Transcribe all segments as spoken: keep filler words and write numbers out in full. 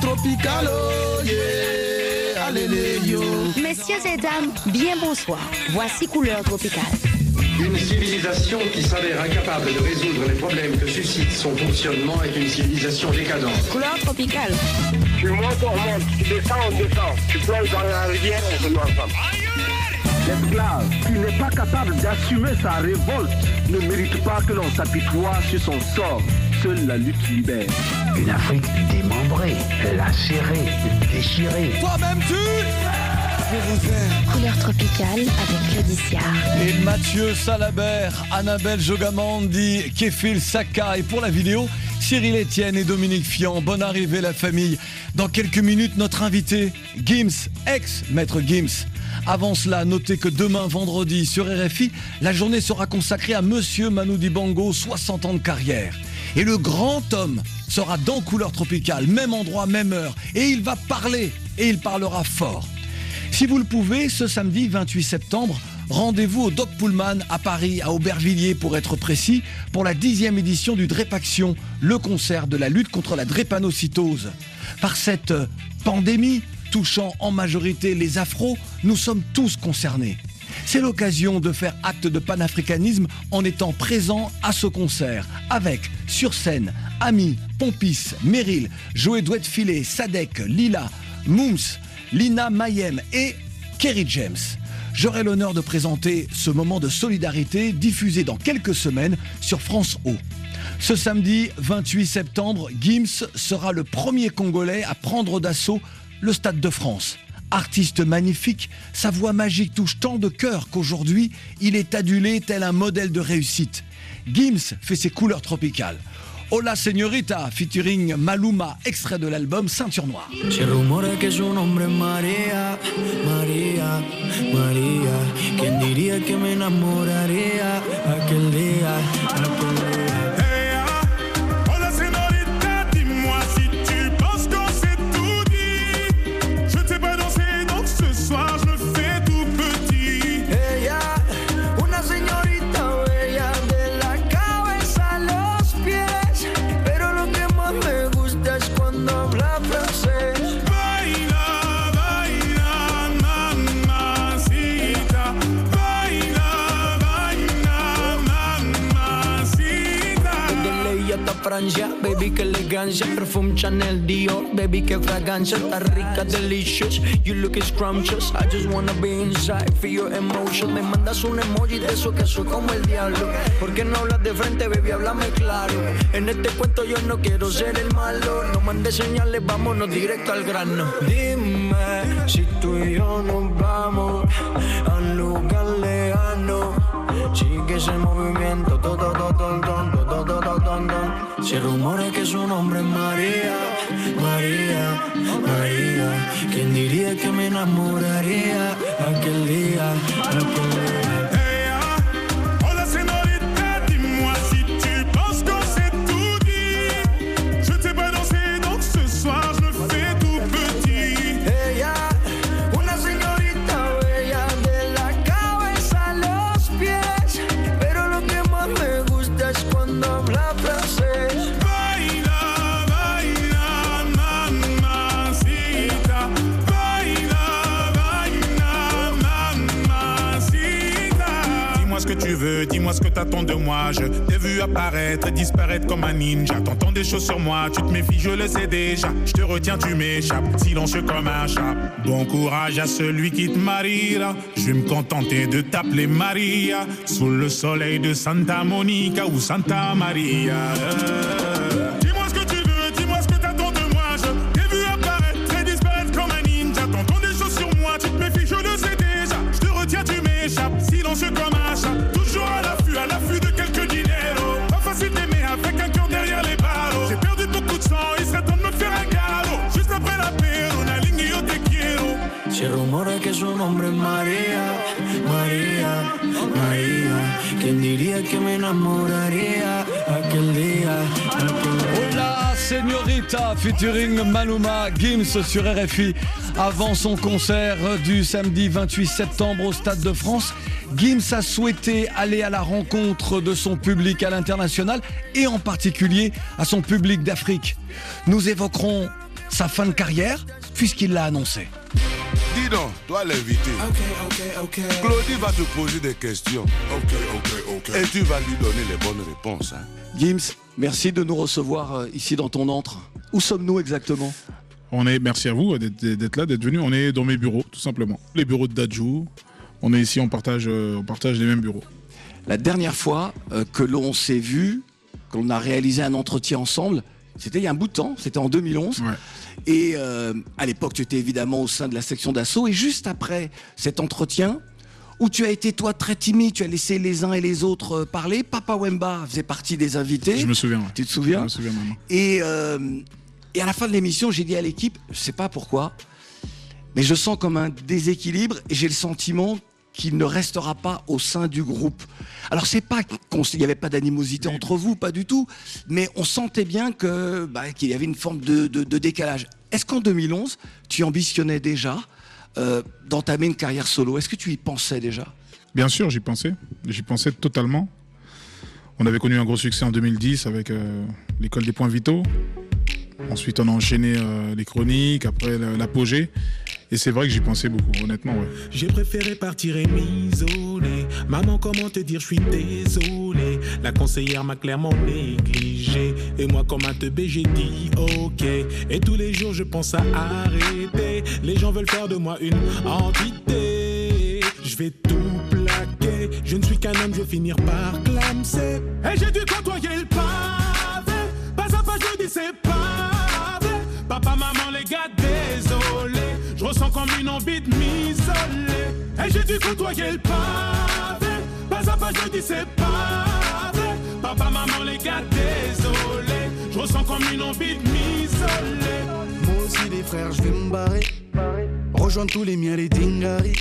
tropical, oh yeah, allez yo. Messieurs et dames, bien bonsoir. Voici Couleur Tropicale. Une civilisation qui s'avère incapable de résoudre les problèmes que suscite son fonctionnement est une civilisation décadente. Couleur Tropicale. Tu montes, on monte. Tu descends, on descend. Tu plonges dans la rivière, on se met ensemble. L'esclave qui n'est pas capable d'assumer sa révolte ne mérite pas que l'on s'apitoie sur son sort. Seule la lutte libère. Une Afrique démembrée, lacérée, déchirée. Toi-même tu je vous aime. Couleur Tropicale avec Claudicia. Et Mathieu Salabert, Annabelle Jogamandi, Kéfil Saka. Et pour la vidéo, Cyril Etienne et Dominique Fian. Bonne arrivée la famille. Dans quelques minutes, notre invité, Gims, ex-maître Gims. Avant cela, notez que demain, vendredi, sur R F I, la journée sera consacrée à Monsieur Manu Dibango, soixante ans de carrière. Et le grand homme sera dans Couleur Tropicale, même endroit, même heure. Et il va parler, et il parlera fort. Si vous le pouvez, ce samedi vingt-huit septembre, rendez-vous au Doc Pullman à Paris, à Aubervilliers pour être précis, pour la dixième édition du Drépaction, le concert de la lutte contre la drépanocytose. Par cette pandémie touchant en majorité les afros, nous sommes tous concernés. C'est l'occasion de faire acte de panafricanisme en étant présent à ce concert, avec, sur scène, Ami, Pompis, Meryl, Joey Douet-Filet, Sadek, Lila, Mooms, Lina Mayem et Kerry James. J'aurai l'honneur de présenter ce moment de solidarité diffusé dans quelques semaines sur France O. Ce samedi vingt-huit septembre, Gims sera le premier Congolais à prendre d'assaut le Stade de France. Artiste magnifique, sa voix magique touche tant de cœurs qu'aujourd'hui, il est adulé tel un modèle de réussite. Gims fait ses couleurs tropicales. Hola Señorita, featuring Maluma, extrait de l'album Ceinture Noire. Se rumora que su nombre es María, María, María. ¿Quién diría que me enamoraría aquel día, aquel día? Francia, baby, que elegancia. Perfume Chanel, Dior, baby, que fragancia. Está rica, delicious, you look scrumptious. I just wanna be inside, feel your emotion. Me mandas un emoji de eso que soy como el diablo. ¿Por qué no hablas de frente, baby? Háblame claro. En este cuento yo no quiero ser el malo. No mandes señales, vámonos directo al grano. Dime si tú y yo nos vamos a un lugar lejano. Sigue ese movimiento, todo, todo, todo, todo, todo, todo, todo. Se rumora que su nombre es María, María, María. ¿Quién diría que me enamoraría aquel día, aquel día? Dis-moi ce que t'attends de moi. Je t'ai vu apparaître et disparaître comme un ninja. T'entends des choses sur moi, tu te méfies, je le sais déjà. Je te retiens, tu m'échappes, silencieux comme un chat. Bon courage à celui qui te mariera. Je vais me contenter de t'appeler Maria. Sous le soleil de Santa Monica ou Santa Maria. euh... Dis-moi ce que tu veux, dis-moi ce que t'attends de moi. Je t'ai vu apparaître et disparaître comme un ninja. T'entends des choses sur moi, tu te méfies, je le sais déjà. Je te retiens, tu m'échappes, silencieux comme un chat. À l'affût, à l'affût de quelques dineros. Pas facile d'aimer avec un cœur derrière les barreaux. J'ai perdu beaucoup de sang, il serait temps de me faire un galop. Juste après la paix, una ligne yo te quiero. Se rumora que su nombre es María, María, María. ¿Quién diría que me enamoraría aquel día, aquel día? La Señorita featuring Maluma, Gims sur R F I. Avant son concert du samedi vingt-huit septembre au Stade de France, Gims a souhaité aller à la rencontre de son public à l'international et en particulier à son public d'Afrique. Nous évoquerons sa fin de carrière puisqu'il l'a annoncé. Dis donc, toi l'invité. Ok, ok, ok. Claudie va te poser des questions. Ok, ok, ok. Et tu vas lui donner les bonnes réponses. Hein. Gims, merci de nous recevoir ici dans ton antre. Où sommes-nous exactement ? On est, merci à vous d'être, d'être là, d'être venu. On est dans mes bureaux, tout simplement. Les bureaux de Dadju. On est ici, on partage, on partage les mêmes bureaux. La dernière fois euh, que l'on s'est vu, qu'on a réalisé un entretien ensemble, c'était il y a un bout de temps, c'était en deux mille onze. Ouais. Et euh, à l'époque, tu étais évidemment au sein de la section d'assaut. Et juste après cet entretien, où tu as été toi très timide, tu as laissé les uns et les autres parler, Papa Wemba faisait partie des invités. Je me souviens. Ouais. Tu te souviens ? Je me souviens maintenant. Et, euh, et à la fin de l'émission, j'ai dit à l'équipe, je sais pas pourquoi, mais je sens comme un déséquilibre et j'ai le sentiment qu'il ne restera pas au sein du groupe. Alors c'est pas qu'il n'y avait pas d'animosité oui. entre vous, pas du tout, mais on sentait bien que, bah, qu'il y avait une forme de, de, de décalage. Est-ce qu'en deux mille onze, tu ambitionnais déjà euh, d'entamer une carrière solo ? Est-ce que tu y pensais déjà ? Bien sûr, j'y pensais. J'y pensais totalement. On avait connu un gros succès en deux mille dix avec euh, l'école des points vitaux. Ensuite, on a enchaîné euh, les chroniques, après l'apogée. Et c'est vrai que j'y pensais beaucoup, honnêtement, ouais. J'ai préféré partir et m'isoler. Maman, comment te dire, je suis désolé. La conseillère m'a clairement négligé. Et moi, comme un teubé, j'ai dit ok. Et tous les jours, je pense à arrêter. Les gens veulent faire de moi une entité. Je vais tout plaquer. Je ne suis qu'un homme, je vais finir par clamser. Et j'ai dû côtoyer le pavé. Pas à pas, je dis c'est pavé. Papa, maman, les gars, désolé. Je ressens comme une envie de m'isoler. Et j'ai dû côtoyer le pavé. Pas à pas, je dis c'est pavé. Papa, maman, les gars, désolé. Je ressens comme une envie de m'isoler. Moi aussi, les frères, je vais me barrer. Rejoindre tous les miens, les dingaris.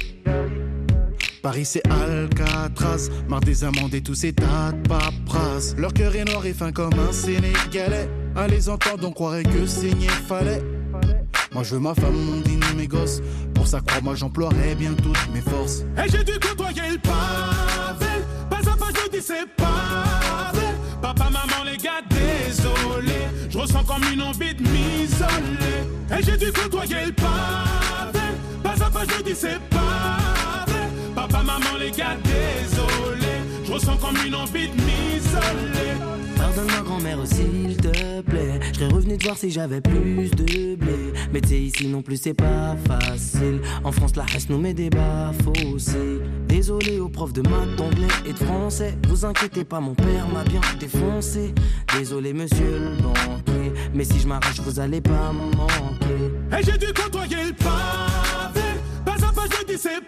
Paris, c'est Alcatraz. Marre des amendes et tous ces tas de paperasses. Leur cœur est noir et fin comme un Sénégalais. À les entendre, on croirait que saigner fallait. Moi je veux ma femme, mon dîner, mes gosses. Pour ça, crois-moi, j'emploierai bien toutes mes forces. Et j'ai dû côtoyer le pavé. Pas à pas, je dis c'est pavé. Papa, maman, les gars, désolé. Je ressens comme une envie de m'isoler. Et j'ai dû côtoyer le pavé. Pas à pas, je dis c'est pavé. Papa, maman, les gars, désolé. Je ressens comme une envie de m'isoler. Pardonne ma grand-mère s'il te plaît. Je serais revenu te voir si j'avais plus de blé. Mais tu sais ici non plus c'est pas facile. En France la haine nous met des bas fossés. Désolé aux profs de maths, d'anglais et de français. Vous inquiétez pas, mon père m'a bien défoncé. Désolé monsieur le banquier, mais si je m'arrache vous allez pas me manquer. Et j'ai dû côtoyer le pavé. Pas à pas je dis c'est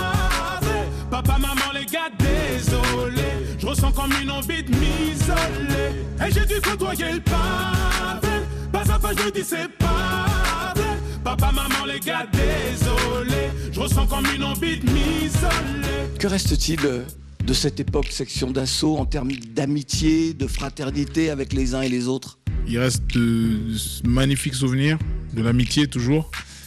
pavé. Papa, maman, les gars, désolé. Je ressens comme une envie de m'isoler. Et j'ai dû côtoyer le pavé. Pas à pas, je dis c'est pavé. Papa, maman, les gars, désolé. Je ressens comme une envie de m'isoler. Que reste-t-il de cette époque section d'assaut en termes d'amitié, de fraternité avec les uns et les autres ? Il reste de magnifiques souvenirs, de l'amitié toujours.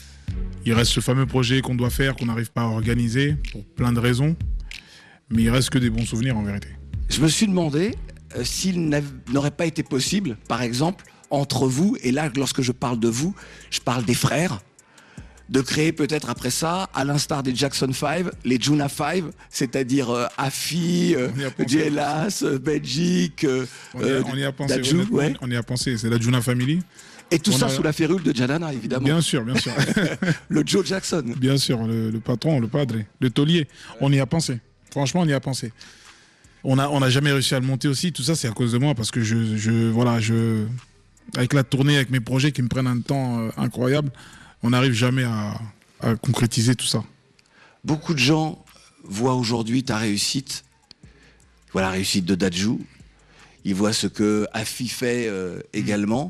Il reste ce fameux projet qu'on doit faire, qu'on n'arrive pas à organiser pour plein de raisons. Mais il reste que des bons souvenirs en vérité. Je me suis demandé euh, s'il n'aurait pas été possible, par exemple, entre vous, et là, lorsque je parle de vous, je parle des frères, de créer peut-être après ça, à l'instar des Jackson five, les Juna five, c'est-à-dire euh, Afi, euh, Jelas, euh, Belgique, euh, on, y a, on y a pensé, Dadju, ouais. On y a pensé, c'est la Juna Family. Et tout on ça a... sous la férule de Janana, évidemment. Bien sûr, bien sûr. Le Joe Jackson. Bien sûr, le, le patron, le padre, le taulier. On y a pensé. Franchement, on y a pensé. On n'a on a jamais réussi à le monter aussi. Tout ça, c'est à cause de moi parce que je, je, voilà, je, avec la tournée, avec mes projets qui me prennent un temps euh, incroyable, on n'arrive jamais à, à concrétiser tout ça. Beaucoup de gens voient aujourd'hui ta réussite. Voilà, la réussite de Dadju. Ils voient ce que Afi fait euh, également.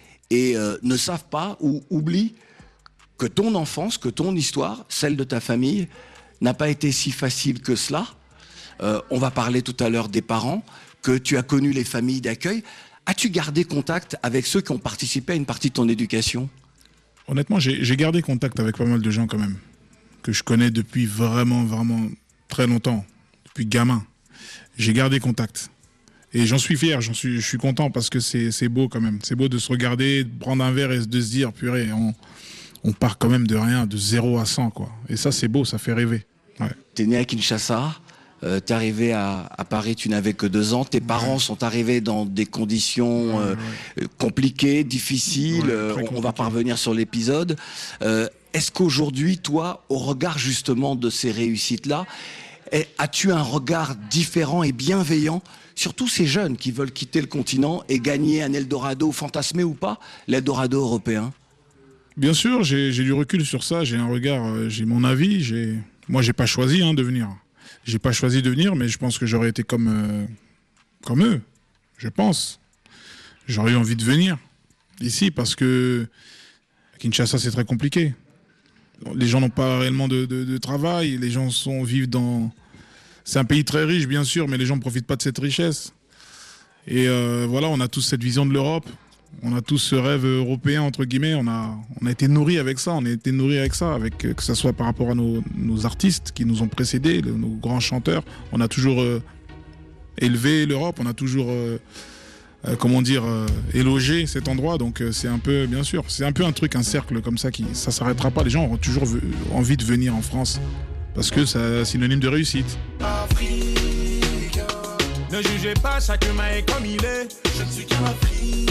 Et euh, ne savent pas ou oublient que ton enfance, que ton histoire, celle de ta famille, n'a pas été si facile que cela. Euh, on va parler tout à l'heure des parents, que tu as connu les familles d'accueil. As-tu gardé contact avec ceux qui ont participé à une partie de ton éducation? Honnêtement, j'ai, j'ai gardé contact avec pas mal de gens quand même, que je connais depuis vraiment, vraiment très longtemps, depuis gamin. J'ai gardé contact. Et j'en suis fier, j'en suis, je suis content parce que c'est, c'est beau quand même. C'est beau de se regarder, de prendre un verre et de se dire, purée, on, on part quand même de rien, de zéro à cent, quoi. Et ça, c'est beau, ça fait rêver. Ouais. T'es né à Kinshasa, euh, t'es arrivé à, à Paris, tu n'avais que deux ans. Tes parents ouais. sont arrivés dans des conditions euh, ouais. compliquées, difficiles. Ouais, euh, on, on va pas revenir sur l'épisode. Euh, est-ce qu'aujourd'hui, toi, au regard justement de ces réussites-là, as-tu un regard différent et bienveillant sur tous ces jeunes qui veulent quitter le continent et gagner un Eldorado, fantasmé ou pas, l'Eldorado européen? Bien sûr, j'ai, j'ai du recul sur ça, j'ai un regard, euh, j'ai mon avis. J'ai... Moi, j'ai pas choisi hein, de venir. J'ai pas choisi de venir, mais je pense que j'aurais été comme, euh, comme eux, je pense. J'aurais eu envie de venir ici parce que à Kinshasa, c'est très compliqué. Les gens n'ont pas réellement de, de, de travail, les gens sont, vivent dans... C'est un pays très riche, bien sûr, mais les gens ne profitent pas de cette richesse. Et euh, voilà, on a tous cette vision de l'Europe, on a tous ce rêve européen, entre guillemets, on a, on a été nourris avec ça, on a été nourris avec ça, avec, que ce soit par rapport à nos, nos artistes qui nous ont précédés, le, nos grands chanteurs. On a toujours euh, élevé l'Europe, on a toujours... Euh, Euh, comment dire, euh, éloger cet endroit, donc euh, c'est un peu, bien sûr, c'est un peu un truc, un cercle comme ça, qui ça s'arrêtera pas. Les gens auront toujours v- envie de venir en France, parce que c'est synonyme de réussite. Afrique, ne jugez pas, chaque humain est comme il est. Je ne suis qu'un Africain.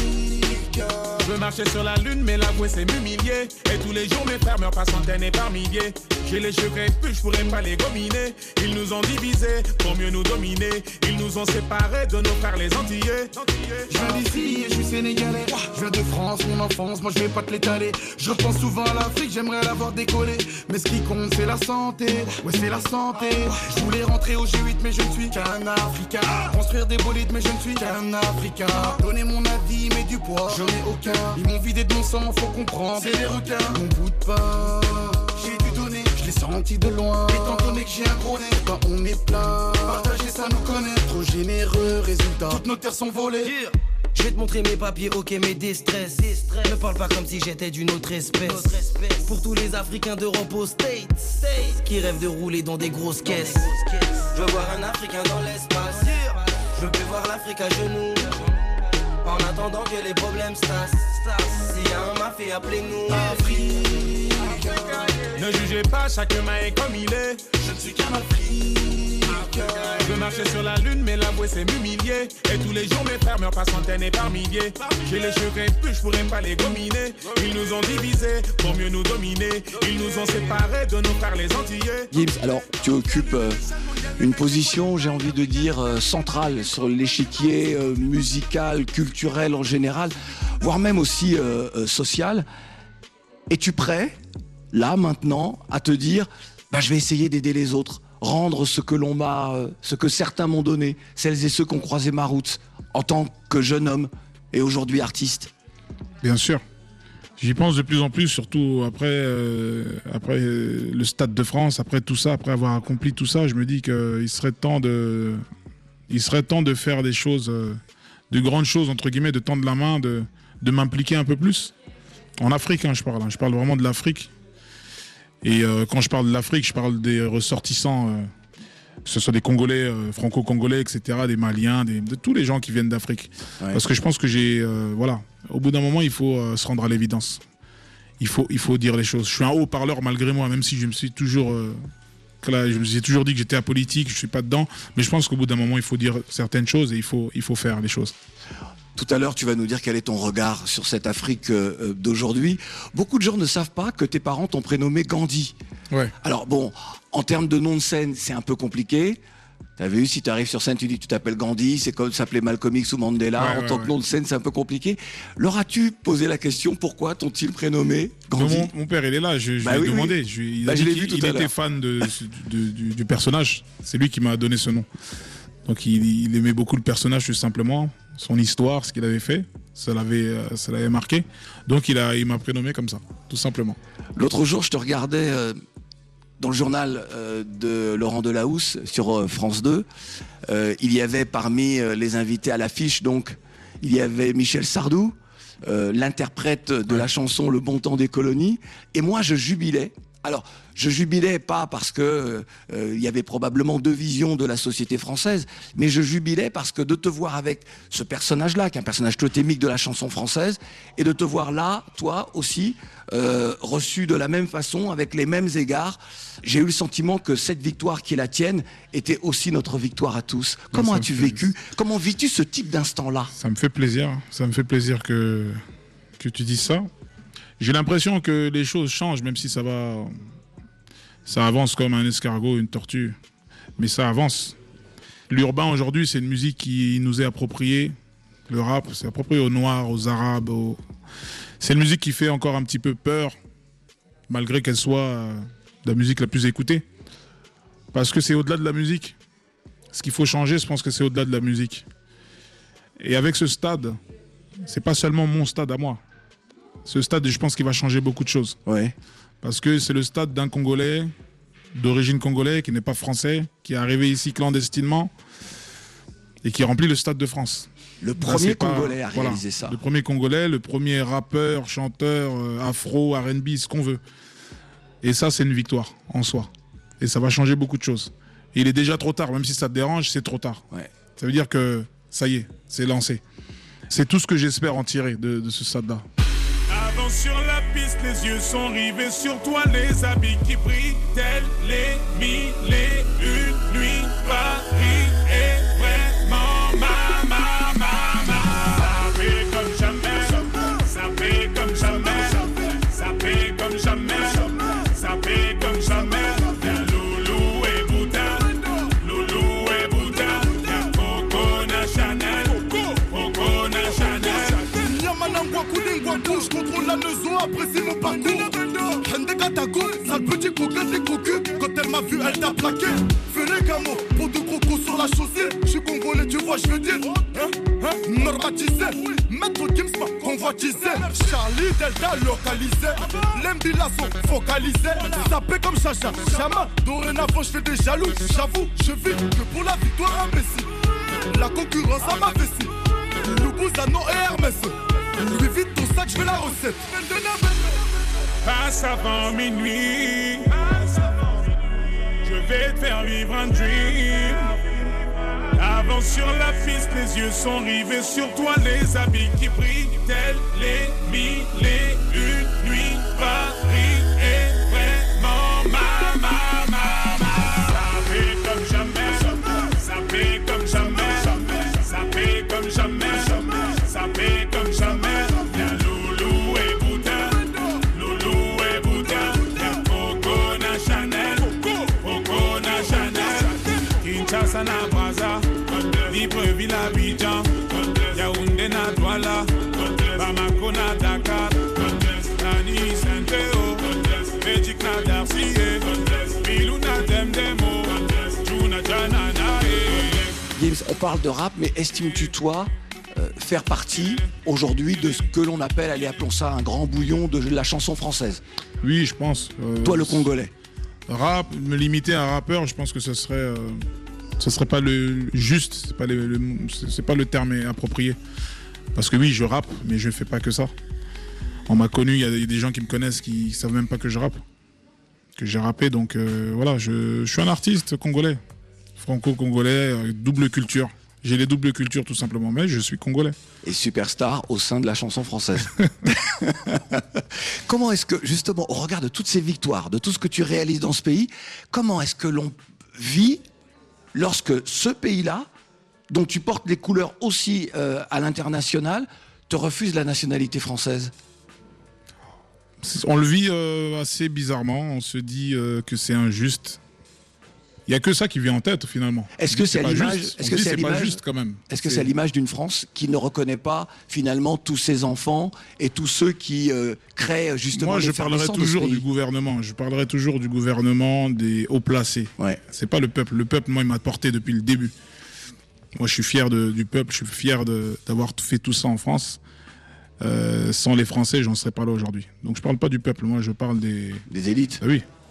Je veux marcher sur la lune, mais l'avouer c'est m'humilier. Et tous les jours mes frères meurent par centaines et par milliers. J'ai les cheveux crépus, je pourrais pas les gominer. Ils nous ont divisés pour mieux nous dominer. Ils nous ont séparés de nos frères les Antillais. Je viens d'ici et je suis sénégalais. Je viens de France, mon enfance, moi je vais pas te l'étaler. Je repense souvent à l'Afrique, j'aimerais l'avoir décollé. Mais ce qui compte c'est la santé, ouais c'est la santé. Je voulais rentrer au G huit mais je ne suis qu'un Africain. Construire des bolides mais je ne suis qu'un Africain. Donner mon avis mais du poids, j'en ai aucun. Ils m'ont vidé de mon sang, faut comprendre, c'est des requins. Mon bout de pain, j'ai dû donner, je l'ai senti de loin. Étant donné que j'ai un gros nez, quand on est plein, partager ça nous connaît. Trop généreux, résultat, toutes nos terres sont volées. Yeah. Je vais te montrer mes papiers, ok, mes déstress. Ne parle pas comme si j'étais d'une autre espèce. Autre espèce. Pour tous les Africains d'Europe aux States, States qui rêvent de rouler dans des grosses caisses. Je veux voir un Africain dans l'espace. Je veux voir l'Afrique à genoux. En attendant que les problèmes stassent. S'il y a un mafia, appelez-nous. Afrique, ne jugez pas, chaque humain est comme il est. Je ne suis qu'un Africain. Je veux marcher sur la lune, mais l'avouer c'est m'humilier. Et tous les jours mes frères meurent par centaines et par milliers. J'ai les cheveux crépus, je pourrais pas les gominer. Ils nous ont divisés pour mieux nous dominer. Ils nous ont séparés de nos frères les Antillais. Gibbs, alors tu occupes euh, une position, j'ai envie de dire, euh, centrale sur l'échiquier euh, musical, culturel en général, voire même aussi euh, euh, social. Es-tu prêt, là, maintenant, à te dire, bah, je vais essayer d'aider les autres, rendre ce que l'on m'a, euh, ce que certains m'ont donné, celles et ceux qui ont croisé ma route, en tant que jeune homme et aujourd'hui artiste? Bien sûr. J'y pense de plus en plus, surtout après, euh, après euh, le Stade de France, après tout ça, après avoir accompli tout ça, je me dis qu'il serait temps de, il serait temps de faire des choses, euh, de grandes choses, entre guillemets, de tendre la main, de, de m'impliquer un peu plus. En Afrique, hein, je parle. Hein, je parle vraiment de l'Afrique. Et euh, quand je parle de l'Afrique, je parle des ressortissants, euh, que ce soit des Congolais, euh, franco-congolais, et cetera, des Maliens, des, de tous les gens qui viennent d'Afrique. Ouais. Parce que je pense que j'ai... Euh, voilà. Au bout d'un moment, il faut euh, se rendre à l'évidence. Il faut, il faut dire les choses. Je suis un haut-parleur malgré moi, même si je me suis toujours... Euh, là, je me suis toujours dit que j'étais apolitique, je ne suis pas dedans. Mais je pense qu'au bout d'un moment, il faut dire certaines choses et il faut, il faut faire les choses. Tout à l'heure, tu vas nous dire quel est ton regard sur cette Afrique euh, d'aujourd'hui. Beaucoup de gens ne savent pas que tes parents t'ont prénommé Gandhi. Ouais. Alors bon, en termes de nom de scène, c'est un peu compliqué. T'as vu, si tu arrives sur scène, tu dis que tu t'appelles Gandhi, c'est comme s'appeler Malcolm X ou Mandela. Ouais, en ouais, tant ouais. que nom de scène, c'est un peu compliqué. Leur as-tu posé la question, pourquoi t'ont-ils prénommé Gandhi? mon, mon père, il est là, je, je bah lui ai oui, demandé. Oui. Je, il bah, je l'ai vu tout il à était l'heure. fan de, de, du, du personnage. C'est lui qui m'a donné ce nom. Donc il, il aimait beaucoup le personnage, tout simplement. Son histoire, ce qu'il avait fait, ça l'avait, euh, ça l'avait marqué. Donc il, a, il m'a prénommé comme ça, tout simplement. L'autre jour, je te regardais euh, dans le journal euh, de Laurent Delahousse sur euh, France deux. Euh, il y avait parmi euh, les invités à l'affiche, donc, il y avait Michel Sardou, euh, l'interprète de la chanson Le Bon Temps des Colonies, et moi je jubilais. Alors, je jubilais pas parce que euh, il y avait probablement deux visions de la société française, mais je jubilais parce que de te voir avec ce personnage-là, qui est un personnage totémique de la chanson française, et de te voir là, toi aussi, euh, reçu de la même façon, avec les mêmes égards, j'ai eu le sentiment que cette victoire qui est la tienne était aussi notre victoire à tous. Comment ça as-tu fait... vécu? Comment vis-tu ce type d'instant-là? Ça me fait plaisir, ça me fait plaisir que, que tu dises ça. J'ai l'impression que les choses changent, même si ça va, ça avance comme un escargot, une tortue, mais ça avance. L'urbain aujourd'hui, c'est une musique qui nous est appropriée. Le rap, c'est approprié aux Noirs, aux Arabes. Aux... C'est une musique qui fait encore un petit peu peur, malgré qu'elle soit euh, la musique la plus écoutée. Parce que c'est au-delà de la musique. Ce qu'il faut changer, je pense que c'est au-delà de la musique. Et avec ce stade, c'est pas seulement mon stade à moi. Ce stade, je pense qu'il va changer beaucoup de choses. Ouais. Parce que c'est le stade d'un Congolais, d'origine congolaise, qui n'est pas français, qui est arrivé ici clandestinement et qui remplit le Stade de France. Le premier Là, Congolais pas, à réaliser voilà, ça. Le premier Congolais, le premier rappeur, chanteur, euh, afro, R and B, ce qu'on veut. Et ça, c'est une victoire en soi. Et ça va changer beaucoup de choses. Et il est déjà trop tard, même si ça te dérange, c'est trop tard. Ouais. Ça veut dire que ça y est, c'est lancé. C'est tout ce que j'espère en tirer de, de ce stade-là. Avant sur la piste, les yeux sont rivés sur toi, les habits qui brillent, tels les mille et une nuits. Paris est vraiment ma, ma, ma, ma. Ça fait comme jamais, ça fait comme jamais, ça fait comme jamais, ça fait comme jamais. Y'a Loulou et Bouddha, Loulou et Bouddha, y'a Coco na Chanel, Coco na Chanel. Yamanangwa Koulingwa Couche, contrôle la maison, apprécie mon parcours. Hende Katako, sale petit coquin des cocus. Quand elle m'a vu, elle t'a plaqué. Fais les camos, pour deux crocos sur la chaussée. J'suis congolais, tu vois, j'veux dire. Hein, hein, normatisé. Maître Gims m'a convoitisé. Charlie Delta localisé. L'Embila sont focalisés. Sapé comme Chacha, Chama. Dorénavant, j'fais des jaloux. J'avoue, je vis que pour la victoire imbécile. La concurrence à ma vessie. Loubouzanon et Hermès. Lui vite ton sac, j'fais la recette. Passe avant minuit, je vais te faire vivre un dream. Avant sur la piste, les yeux sont rivés sur toi, les habits qui brillent, tels les mille et une nuits. Paris est vraiment ma, ma, ma, ma. Ça fait comme jamais, ça fait comme jamais, ça fait comme jamais, ça fait comme jamais. Sana Braza, Libreville Abidjan, Yaoundé na Douala, Bamako na Dakar, Nani Saint-Théo, Magic na Darcy, Milou na Demdemo, Juna Janana. Gims, on parle de rap, mais estimes-tu toi euh, faire partie aujourd'hui de ce que l'on appelle, allez appelons ça un grand bouillon de la chanson française? Oui, je pense. Euh, toi le Congolais. Rap, me limiter à un rappeur, je pense que ce serait... Euh... Ce serait pas le juste, c'est pas le, le, c'est pas le terme approprié. Parce que oui, je rappe, mais je fais pas que ça. On m'a connu, il y a des gens qui me connaissent qui savent même pas que je rappe, que j'ai rappé. Donc euh, voilà, je, je suis un artiste congolais, franco-congolais, double culture. J'ai les doubles cultures tout simplement, mais je suis congolais. Et superstar au sein de la chanson française. Comment est-ce que, justement, au regard de toutes ces victoires, de tout ce que tu réalises dans ce pays, comment est-ce que l'on vit lorsque ce pays-là, dont tu portes les couleurs aussi euh, à l'international, te refuse la nationalité française? On le vit euh, assez bizarrement, on se dit euh, que c'est injuste. Il n'y a que ça qui vient en tête finalement. Est-ce que c'est à l'image Est-ce que c'est pas juste quand même? Est-ce que c'est à l'image d'une France qui ne reconnaît pas finalement tous ses enfants et tous ceux qui euh, créent justement? Moi, je parlerai toujours du gouvernement. Je parlerai toujours du gouvernement des hauts placés. Ouais. C'est pas le peuple. Le peuple, moi, il m'a porté depuis le début. Moi, je suis fier de, du peuple. Je suis fier d'avoir fait tout ça en France. Euh, sans les Français, j'en serais pas là aujourd'hui. Donc, je parle pas du peuple. Moi, je parle des des élites. Ah oui.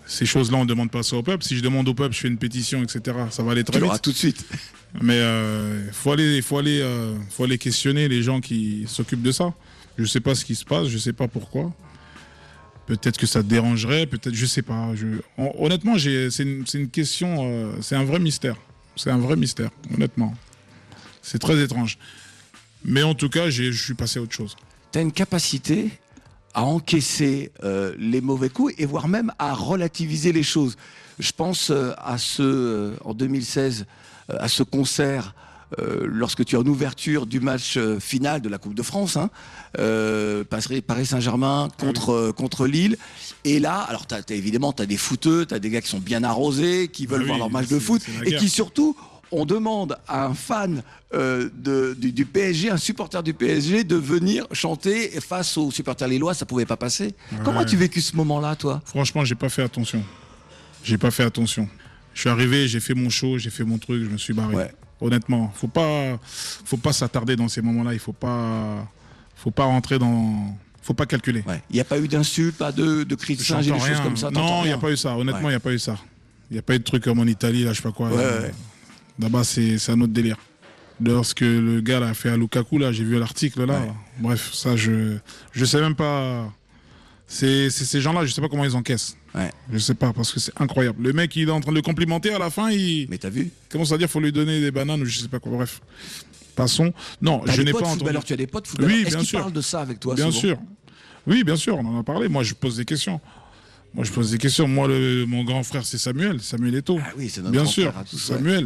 Ces choses-là, on ne demande pas ça au peuple. Si je demande au peuple, je fais une pétition, et cetera, ça va aller très vite. Tu l'auras vite. tout de suite. Mais il euh, faut, aller, faut, aller, euh, faut aller questionner les gens qui s'occupent de ça. Je ne sais pas ce qui se passe, je ne sais pas pourquoi. Peut-être que ça te dérangerait, peut-être, je ne sais pas. Je... Honnêtement, c'est une, une question, euh, c'est un vrai mystère. C'est un vrai mystère, honnêtement. C'est très étrange. Mais en tout cas, je suis passé à autre chose. Tu as une capacité à encaisser euh, les mauvais coups et voire même à relativiser les choses. Je pense euh, à ce, euh, en deux mille seize, euh, à ce concert, euh, lorsque tu es en ouverture du match euh, final de la Coupe de France, hein, euh, Paris Saint-Germain contre, euh, contre Lille. Et là, alors t'as, t'as, évidemment, tu as des footeux, tu as des gars qui sont bien arrosés, qui veulent ah oui, voir leur match de foot, et qui surtout... On demande à un fan euh, de, du, du P S G, un supporter du P S G, de venir chanter face aux supporters lillois. Ça pouvait pas passer. Ouais. Comment as-tu vécu ce moment-là, toi? Franchement, j'ai pas fait attention. J'ai pas fait attention. Je suis arrivé, j'ai fait mon show, j'ai fait mon truc, je me suis barré. Ouais. Honnêtement, faut pas, faut pas s'attarder dans ces moments-là. Il faut pas, faut pas rentrer dans. Faut pas calculer. Il ouais. n'y a pas eu d'insultes, pas de, de cris de singe et des choses comme ça. Non, il n'y a pas eu ça. Honnêtement, il n'y a pas eu ça. Il n'y a pas eu de trucs comme en Italie, là, je sais pas quoi. Ouais, euh, ouais. D'abord, c'est un autre délire. Lorsque le gars l'a fait à Lukaku, là, j'ai vu l'article, là. Ouais. Bref, ça, je je sais même pas. C'est ces gens-là, je sais pas comment ils encaissent. Ouais. Je sais pas, parce que c'est incroyable. Le mec, il est en train de le complimenter à la fin, il. Mais t'as vu? Commence à dire, faut lui donner des bananes ou je sais pas quoi. Bref, passons. Non, je n'ai pas entendu. Alors, tu as des potes footballeurs. Oui, Est-ce bien sûr. Ils parlent de ça avec toi Bien souvent? sûr. Oui, bien sûr, on en a parlé. Moi, je pose des questions. Moi, je pose des questions. Moi, le, mon grand frère, c'est Samuel. Samuel Eto'o. Ah oui, c'est notre bien grand sûr, frère à tous, Samuel. Ouais.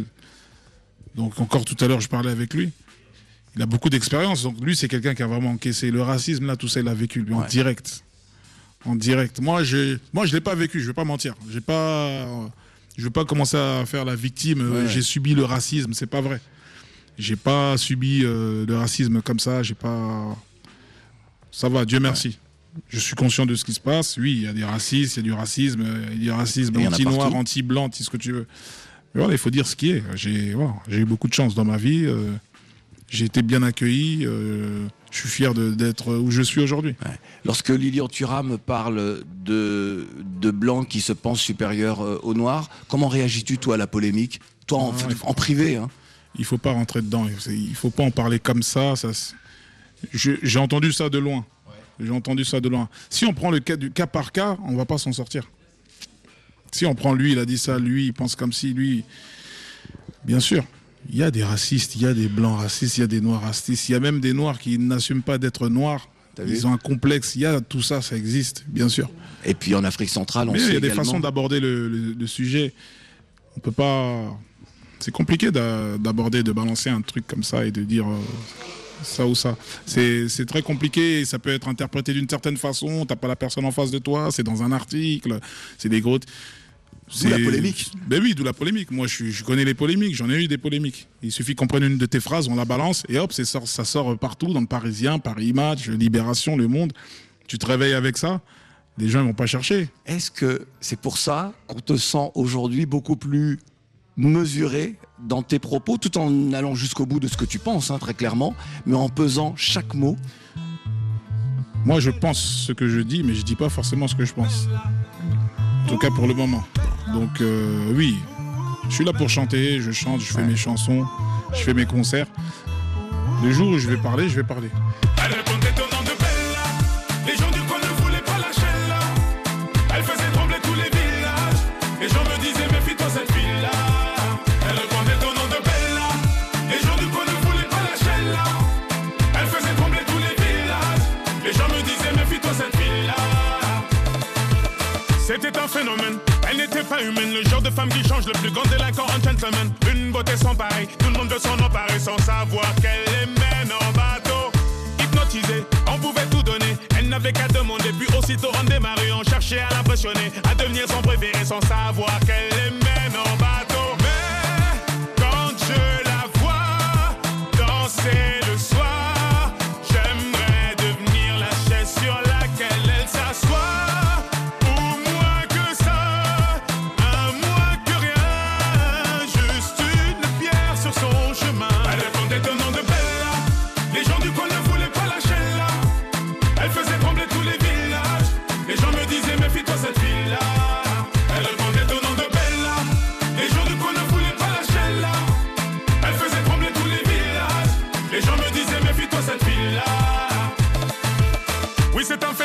Donc encore tout à l'heure, je parlais avec lui. Il a beaucoup d'expérience. Donc lui, c'est quelqu'un qui a vraiment encaissé le racisme, là, tout ça, il a vécu lui ouais. en direct, en direct. Moi, je, moi, je l'ai pas vécu. Je vais pas mentir. J'ai pas, je vais pas commencer à faire la victime. Ouais. J'ai subi le racisme. C'est pas vrai. J'ai pas subi euh, le racisme comme ça. J'ai pas. Ça va. Dieu merci. Ouais. Je suis conscient de ce qui se passe. Oui, il y a des racistes, il y a du racisme, il y a du racisme anti-noir, anti-blanc, anti ce que tu veux. Mais voilà, il faut dire ce qui est. J'ai voilà, j'ai eu beaucoup de chance dans ma vie. Euh, j'ai été bien accueilli. Euh, je suis fier d'être où je suis aujourd'hui. Ouais. Lorsque Lilian Thuram parle de, de blancs qui se pensent supérieurs euh, aux noirs, comment réagis-tu, toi, à la polémique? Toi, en, ah, en privé, hein. Il ne faut pas rentrer dedans. Il ne faut pas en parler comme ça. ça j'ai entendu ça de loin. Ouais. J'ai entendu ça de loin. Si on prend le cas, du cas par cas, on ne va pas s'en sortir. Si on prend lui, il a dit ça, lui, il pense comme si, lui... Bien sûr, il y a des racistes, il y a des blancs racistes, il y a des noirs racistes, il y a même des noirs qui n'assument pas d'être noirs. Ils ont un complexe, il y a tout ça, ça existe, bien sûr. Et puis en Afrique centrale, on Mais sait il y a des également... façons d'aborder le, le, le sujet. On peut pas... C'est compliqué d'aborder, de balancer un truc comme ça et de dire... Euh... ça ou ça. C'est très compliqué, ça peut être interprété d'une certaine façon, t'as pas la personne en face de toi, c'est dans un article, c'est des gros... D'où la polémique. Ben oui, d'où la polémique. Moi, je, je connais les polémiques, j'en ai eu des polémiques. Il suffit qu'on prenne une de tes phrases, on la balance, et hop, ça sort, ça sort partout, dans le Parisien, Paris Match, Libération, Le Monde. Tu te réveilles avec ça, les gens ne vont pas chercher. Est-ce que c'est pour ça qu'on te sent aujourd'hui beaucoup plus mesuré dans tes propos, tout en allant jusqu'au bout de ce que tu penses, hein, très clairement, mais en pesant chaque mot? Moi, je pense ce que je dis, mais je dis pas forcément ce que je pense. En tout cas, pour le moment. Donc, euh, oui, je suis là pour chanter, je chante, je fais ouais. mes chansons, je fais mes concerts. Le jour où je vais parler, je vais parler. Elle répondait au nom de Bella. Les gens du coin ne voulaient pas lâcher là. Elle faisait trembler tous les villages. Les gens me disaient, méfie-toi cette fille-là. Elle répondait au nom de Bella. Les gens du coin ne voulaient pas lâcher là. Elle faisait trembler tous les villages. Les gens me disaient, méfie-toi cette fille-là. C'était un phénomène, elle n'était pas humaine. Le genre de femme qui change le plus grand délinquant en gentleman. Une beauté sans pareil, tout le monde veut s'en emparer sans savoir qu'elle les mène en bateau. Hypnotisée, on pouvait tout donner. Elle n'avait qu'à demander, puis aussitôt on démarrait. On cherchait à l'impressionner, à devenir son préféré sans savoir qu'elle les mène en bateau. Mais quand je la vois danser le soir, j'aimerais devenir la chaise sur laquelle elle s'assoit.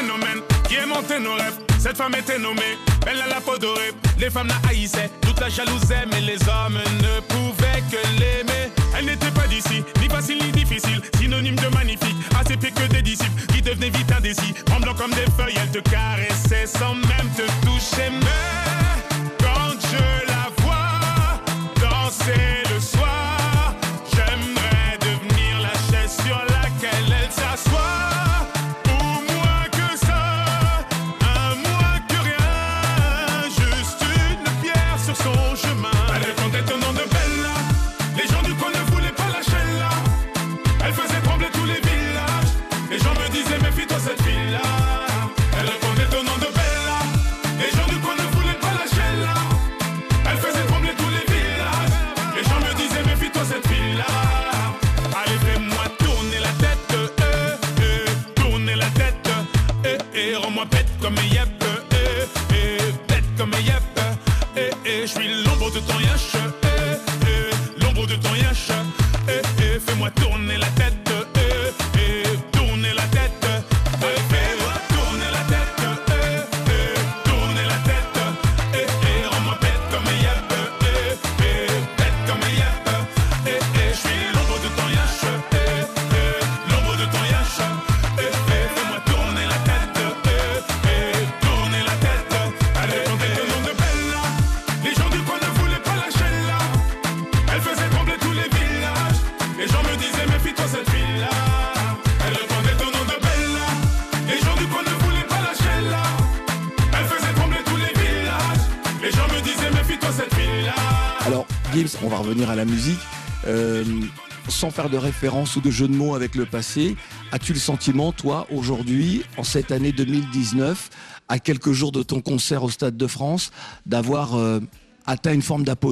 phénomène qui est monté nos rêves. Cette femme était nommée, belle à la peau dorée. Les femmes la haïssaient, toute la jalousaient, mais les hommes ne pouvaient que l'aimer. Elle n'était pas d'ici, ni facile ni difficile, synonyme de magnifique, assez pire que des disciples qui devenaient vite indécis. Tremblant comme des feuilles, elle te caressait sans même te toucher. Mais quand je la vois danser le soir, j'aimerais devenir la chaise sur laquelle elle s'assoit. Comme yep, eh, eh, bête comme yep, eh, eh, je suis l'ombre de ton yash, eh, eh, l'ombre de ton yash, eh, eh, fais-moi tourner la tête, eh, eh, tourner la tête, eh, fais-moi tourner la tête, eh, eh, tourner la tête, eh, eh, rends-moi bête comme yep, eh, eh, bête comme yep, eh, eh, je suis l'ombre de ton yash, eh, eh, l'ombre de ton yash, eh, eh, fais-moi tourner la tête. Alors, Gims, on va revenir à la musique. Euh, sans faire de référence ou de jeu de mots avec le passé, as-tu le sentiment, toi, aujourd'hui, en cette année deux mille dix-neuf, à quelques jours de ton concert au Stade de France, d'avoir euh, atteint une forme d'apogée ?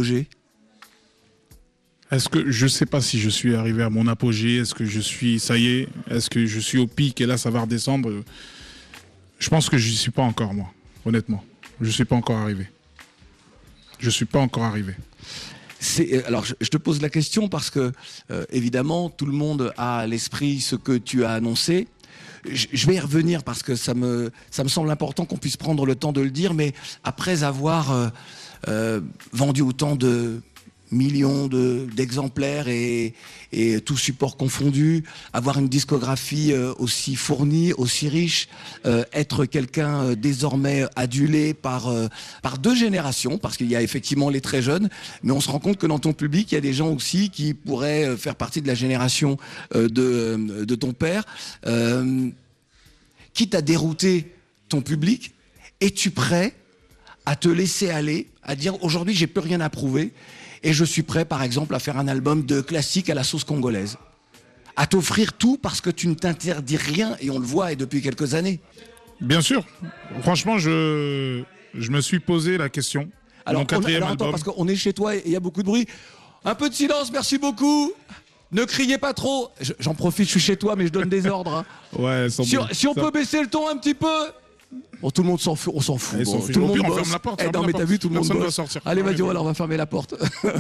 Est-ce que je ne sais pas si je suis arrivé à mon apogée, est-ce que je suis, ça y est, est-ce que je suis au pic et là ça va redescendre ? Je pense que je n'y suis pas encore, moi, honnêtement. Je ne suis pas encore arrivé. Je ne suis pas encore arrivé. C'est, alors je, je te pose la question parce que euh, évidemment tout le monde a à l'esprit ce que tu as annoncé. Je, je vais y revenir parce que ça me, ça me semble important qu'on puisse prendre le temps de le dire, mais après avoir euh, euh, vendu autant de millions de, d'exemplaires et, et tout support confondu, avoir une discographie euh, aussi fournie, aussi riche, euh, être quelqu'un euh, désormais adulé par, euh, par deux générations, parce qu'il y a effectivement les très jeunes, mais on se rend compte que dans ton public, il y a des gens aussi qui pourraient euh, faire partie de la génération euh, de, de ton père. Euh, quitte à dérouter ton public, es-tu prêt à te laisser aller, à dire aujourd'hui j'ai plus rien à prouver, et je suis prêt, par exemple, à faire un album de classique à la sauce congolaise. À t'offrir tout parce que tu ne t'interdis rien, et on le voit et depuis quelques années. Bien sûr. Franchement, je, je me suis posé la question. Alors, Mon quatrième on, alors attends, album. parce qu'on est chez toi et il y a beaucoup de bruit. Un peu de silence, merci beaucoup. Ne criez pas trop. Je, j'en profite, je suis chez toi, mais je donne des ordres. Hein. Ouais, sans si, bon. si on ça... peut baisser le ton un petit peu. Bon, tout le monde s'en fout, on s'en fout. Allez, Bon, s'en fout. tout le monde Au pire, on bosse. ferme la porte, Eh, ferme non, la mais t'as porte. vu, tout le monde Personne bosse. doit sortir. Allez, vas-y, Allez, alors on va fermer la porte.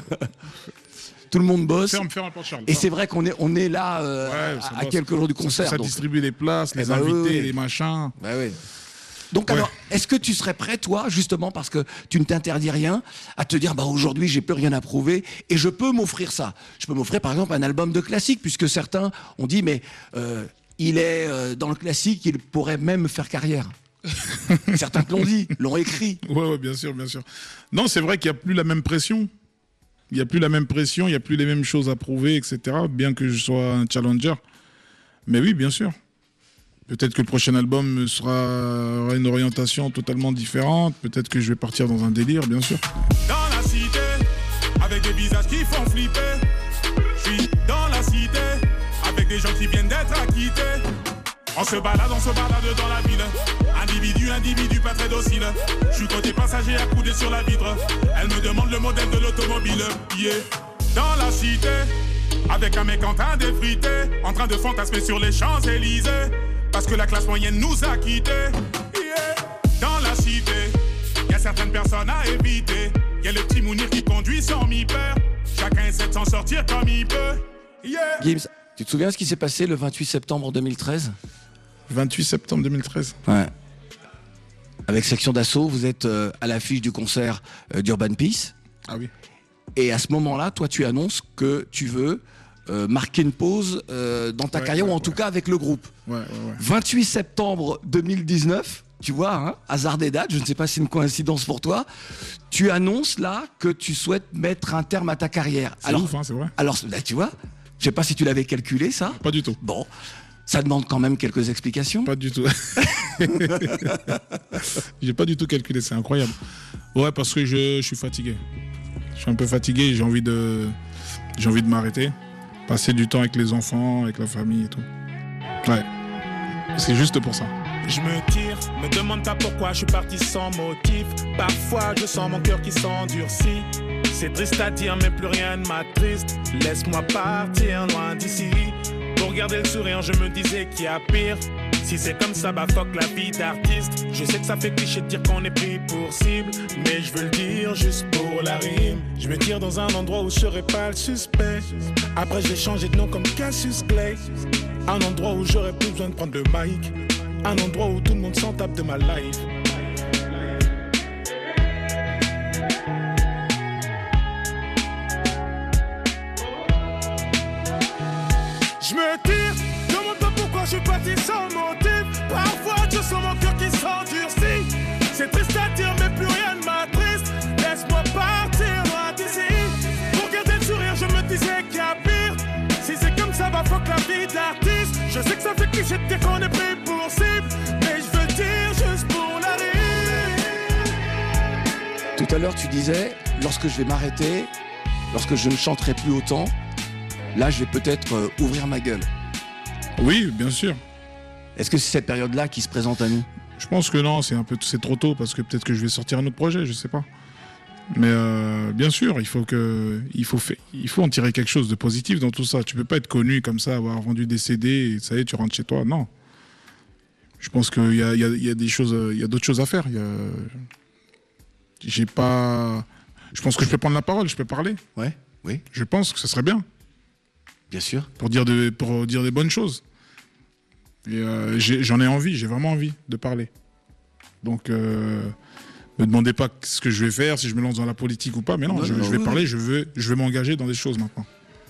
Tout le monde bosse. Ferme, ferme la porte, Charles. Et c'est vrai qu'on est, on est là euh, Ouais, à, ça à bosse. quelques jours du concert. Ça donc. distribue les places, les Eh ben, invités, oui, oui. les machins. Bah oui. Donc Ouais. alors, est-ce que tu serais prêt, toi, justement, parce que tu ne t'interdis rien, à te dire, bah aujourd'hui, j'ai plus rien à prouver, et je peux m'offrir ça. Je peux m'offrir, par exemple, un album de classique, puisque certains ont dit, mais euh, il est euh, dans le classique, il pourrait même faire carrière. Certains te l'ont dit, l'ont écrit. Ouais, ouais, bien sûr, bien sûr. Non, c'est vrai qu'il n'y a plus la même pression. Il n'y a plus la même pression, il n'y a plus les mêmes choses à prouver, et cetera. Bien que je sois un challenger. Mais oui, bien sûr. Peut-être que le prochain album sera aura une orientation totalement différente. Peut-être que je vais partir dans un délire, bien sûr. Dans la cité, avec des visages qui font flipper. Je suis dans la cité, avec des gens qui viennent d'être acquittés. On se balade, on se balade dans la ville. Individu, individu, pas très docile. Je suis côté passager accoudé sur la vitre. Elle me demande le modèle de l'automobile. Yeah. Dans la cité, avec un mec en train d'effriter, en train de fantasmer sur les Champs-Élysées. Parce que la classe moyenne nous a quittés. Yeah. Dans la cité, y a certaines personnes à éviter. Y a le petit Mounir qui conduit sans mi-peur. Chacun essaie de s'en sortir comme il peut. Yeah. Gims, tu te souviens ce qui s'est passé le vingt-huit septembre deux mille treize ? vingt-huit septembre deux mille treize. Ouais. Avec Section d'Assaut, vous êtes euh, à l'affiche du concert euh, d'Urban Peace. Ah oui. Et à ce moment-là, toi, tu annonces que tu veux euh, marquer une pause euh, dans ta ouais, carrière, ouais, ou en ouais. tout cas avec le groupe. Ouais, ouais, ouais. vingt-huit septembre deux mille dix-neuf, tu vois, hein, hasard des dates, je ne sais pas si c'est une coïncidence pour toi, tu annonces là que tu souhaites mettre un terme à ta carrière. C'est alors, ouf, hein, c'est vrai. Alors, là, tu vois, je sais pas si tu l'avais calculé, ça. Pas du tout. Bon, ça demande quand même quelques explications. Pas du tout. J'ai pas du tout calculé, c'est incroyable. Ouais, parce que je, je suis fatigué. Je suis un peu fatigué, j'ai envie de, j'ai envie de m'arrêter, passer du temps avec les enfants, avec la famille et tout. Ouais, c'est juste pour ça. Je me tire, me demande pas pourquoi je suis parti sans motif. Parfois je sens mon cœur qui s'endurcit. C'est triste à dire mais plus rien ne m'attriste. Laisse-moi partir loin d'ici. Pour garder le sourire je me disais qu'il y a pire. Si c'est comme ça, bah fuck la vie d'artiste. Je sais que ça fait cliché de dire qu'on est pris pour cible, mais je veux le dire juste pour la rime. Je me tire dans un endroit où je serai pas le suspect. Après j'ai changé de nom comme Cassius Clay. Un endroit où j'aurais plus besoin de prendre le mic. Un endroit où tout le monde s'en tape de ma life. Je me tire, demande pas pourquoi je suis parti sans motif. Parfois je sens mon cœur qui s'endurcit. C'est triste à dire mais plus rien ne m'attriste. Laisse-moi partir loin d'ici. Pour garder le sourire je me disais qu'il y a pire. Si c'est comme ça va fuck la vie d'artiste. Je sais que ça fait cliché de dire qu'on est pris pour cible, mais je veux dire juste pour la rime. Tout à l'heure tu disais, lorsque je vais m'arrêter, lorsque je ne chanterai plus autant, là je vais peut-être euh, ouvrir ma gueule. Oui, bien sûr. Est-ce que c'est cette période-là qui se présente à nous? Je pense que non, c'est un peu, c'est trop tôt parce que peut-être que je vais sortir un autre projet, je sais pas. Mais euh, bien sûr, il faut que, il faut fait, il faut en tirer quelque chose de positif dans tout ça. Tu peux pas être connu comme ça, avoir vendu des C D et ça y est, tu rentres chez toi. Non. Je pense qu'il y a, il y a, il y a des choses, il y a d'autres choses à faire. Il y a, j'ai pas, je pense que je peux prendre la parole, je peux parler. Ouais. Oui. Je pense que ça serait bien. Bien sûr. Pour dire de, pour dire des bonnes choses. Et euh, j'ai, j'en ai envie, j'ai vraiment envie de parler. Donc, euh, me demandez pas ce que je vais faire, si je me lance dans la politique ou pas, mais non, non je, non, je vais oui, parler, oui. je veux, je veux m'engager dans des choses maintenant.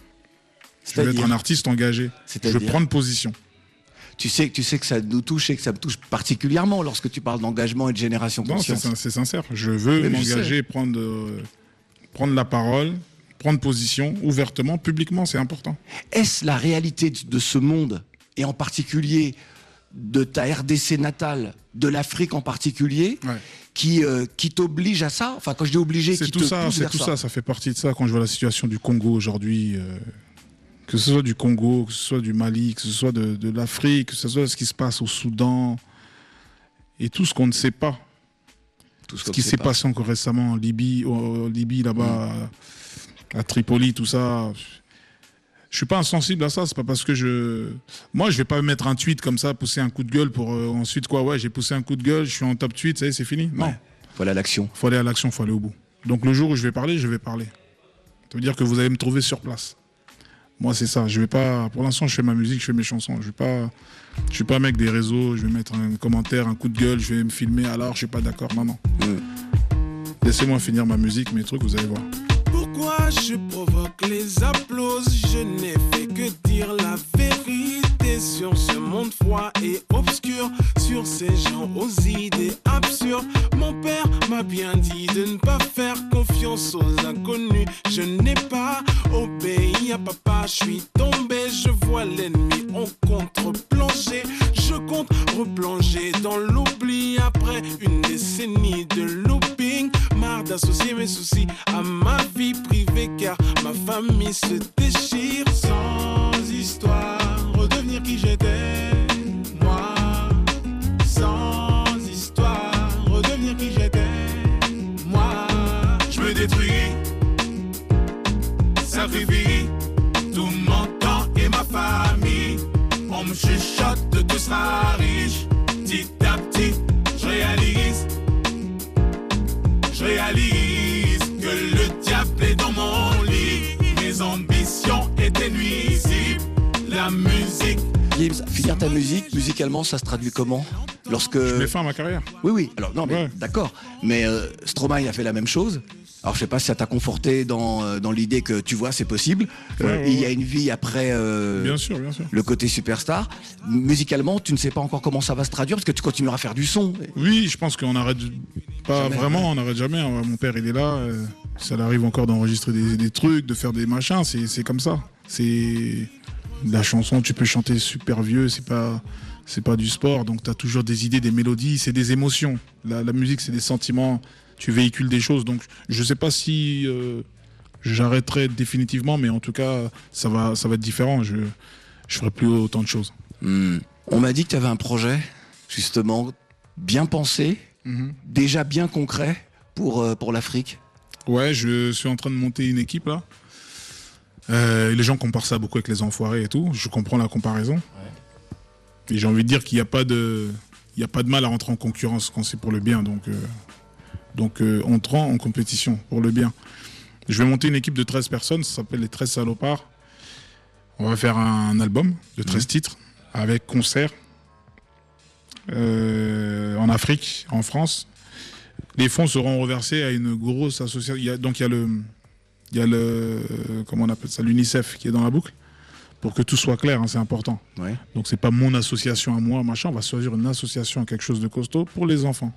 Je veux être un artiste engagé. Je veux prendre position. Tu sais, tu sais que ça nous touche et que ça me touche particulièrement lorsque tu parles d'engagement et de génération consciente. Non, c'est, c'est sincère. Je veux mais m'engager, prendre, euh, prendre la parole, prendre position ouvertement, publiquement, c'est important. Est-ce la réalité de ce monde, et en particulier de ta R D C natale, de l'Afrique en particulier, ouais. qui, euh, qui t'oblige à ça? Enfin, quand je dis obligé, c'est qui tout te ça, pousse c'est vers tout ça. ça, ça fait partie de ça. Quand je vois la situation du Congo aujourd'hui, euh, que ce soit du Congo, que ce soit du Mali, que ce soit de, de l'Afrique, que ce soit ce qui se passe au Soudan, et tout ce qu'on ne sait pas. Tout ce, ce qui s'est pas. passé encore récemment en Libye, en Libye là-bas, mmh. à Tripoli, tout ça. Je suis pas insensible à ça, c'est pas parce que je... Moi, je vais pas mettre un tweet comme ça, pousser un coup de gueule pour euh, ensuite quoi, ouais, j'ai poussé un coup de gueule, je suis en top tweet, ça y est, c'est fini. Non. Ouais. Faut aller à l'action. Faut aller à l'action, faut aller au bout. Donc le jour où je vais parler, je vais parler. Ça veut dire que vous allez me trouver sur place. Moi, c'est ça. Je vais pas... Pour l'instant, je fais ma musique, je fais mes chansons. Je vais pas... Je suis pas un mec des réseaux, je vais mettre un commentaire, un coup de gueule, je vais me filmer, alors je suis pas d'accord. Non, non. Mmh. Laissez-moi finir ma musique, mes trucs, vous allez voir. Pourquoi je provoque les applaudissements? Je n'ai fait que dire la vérité sur ce monde froid et obscur, sur ces gens aux idées absurdes. Mon père m'a bien dit de ne pas faire confiance aux inconnus. Je n'ai pas obéi à papa, je suis tombé. Je vois l'ennemi en contre-plongée. Je compte replonger dans l'oubli après une décennie de looping. Marre d'associer mes soucis à ma vie privée car ma famille se déchire. Sans histoire, redevenir qui j'étais, moi. Sans histoire, redevenir qui j'étais, moi. Je me détruis, sacrifie tout mon temps et ma famille. On me chuchote de tout sera riche. Petit à petit, je réalise, je réalise que le diable est dans mon lit. Mes ambitions étaient nuisibles. La musique. Gims, ta musique, musicalement, ça se traduit comment? Lorsque... Je mets fin à ma carrière. Oui, oui. Alors, non, mais Ouais. d'accord. Mais euh, Stromae a fait la même chose. Alors, je sais pas si ça t'a conforté dans, euh, dans l'idée que, tu vois, c'est possible. Euh, Ouais, ouais, il y a ouais. une vie après euh, Bien sûr, bien sûr. le côté superstar. Musicalement, tu ne sais pas encore comment ça va se traduire parce que tu continueras à faire du son. Oui, je pense qu'on arrête pas Jamais, vraiment, ouais. on n'arrête jamais. Mon père, il est là. euh, Ça l'arrive encore d'enregistrer des, des trucs, de faire des machins. C'est c'est comme ça. C'est la chanson. Tu peux chanter super vieux. C'est pas c'est pas du sport. Donc t'as toujours des idées, des mélodies. C'est des émotions. La, la musique, c'est des sentiments. Tu véhicules des choses. Donc je sais pas si euh, j'arrêterai définitivement, mais en tout cas, ça va ça va être différent. Je je ferai plus autant de choses. Hmm. On m'a dit que tu avais un projet, justement, bien pensé, Mhm. déjà bien concret pour, euh, pour l'Afrique. Ouais, je suis en train de monter une équipe là. Euh, les gens comparent ça beaucoup avec les enfoirés et tout. Je comprends la comparaison. Et j'ai envie de dire qu'il n'y a pas de, il y a pas de mal à rentrer en concurrence quand c'est pour le bien. Donc, euh, donc euh, entrant en compétition pour le bien. Je vais monter une équipe de treize personnes. Ça s'appelle les treize salopards. On va faire un album de treize titres avec concert euh, en Afrique, en France. Les fonds seront reversés à une grosse association. Il y a, donc il y a le, il y a le, comment on appelle ça, l'UNICEF qui est dans la boucle. Pour que tout soit clair, hein, c'est important. Ouais. Donc c'est pas mon association à moi, machin. On va choisir une association, quelque chose de costaud pour les enfants.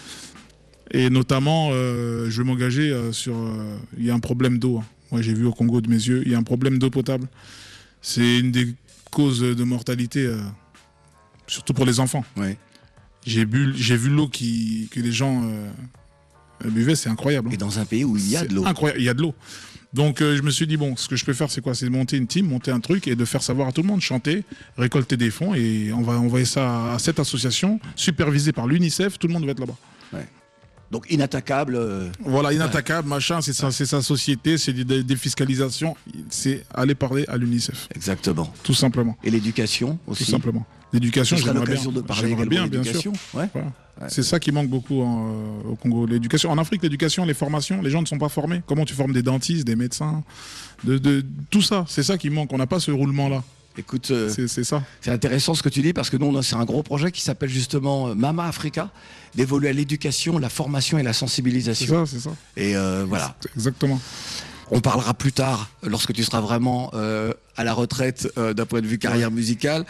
Et notamment, euh, je vais m'engager euh, sur. Euh, il y a un problème d'eau. Hein. Moi, j'ai vu au Congo de mes yeux, il y a un problème d'eau potable. C'est une des causes de mortalité, euh, surtout pour les enfants. Ouais. J'ai bu, j'ai vu l'eau qui, que les gens euh, buvaient, c'est incroyable. Hein. Et dans un pays où il y a C'est de l'eau. Incroyable, il y a de l'eau. Donc euh, je me suis dit, bon, ce que je peux faire, c'est quoi? C'est de monter une team, monter un truc et de faire savoir à tout le monde, chanter, récolter des fonds et on va envoyer ça à cette association, supervisée par l'UNICEF, tout le monde va être là-bas. Ouais. Donc inattaquable. euh, Voilà, inattaquable, machin, c'est sa, c'est sa société, c'est des des défiscalisations, c'est aller parler à l'UNICEF. Exactement. Tout simplement. Et l'éducation aussi. Tout simplement. L'éducation, Ce sera j'aimerais bien. l'occasion de parler J'aimerais également bien, bien d'éducation. sûr. Ouais. Voilà. Ouais. C'est ça qui manque beaucoup en, euh, au Congo. L'éducation. En Afrique, l'éducation, les formations, les gens ne sont pas formés. Comment tu formes des dentistes, des médecins, de, de, tout ça, c'est ça qui manque. On n'a pas ce roulement-là. Écoute, euh, c'est c'est ça. c'est intéressant ce que tu dis parce que nous, on a- c'est un gros projet qui s'appelle justement euh, Mama Africa, d'évoluer à l'éducation, la formation et la C'est sensibilisation. ça, c'est ça. Et euh, voilà. Exactement. On parlera plus tard, lorsque tu seras vraiment euh, à la retraite euh, d'un point de vue carrière musicale.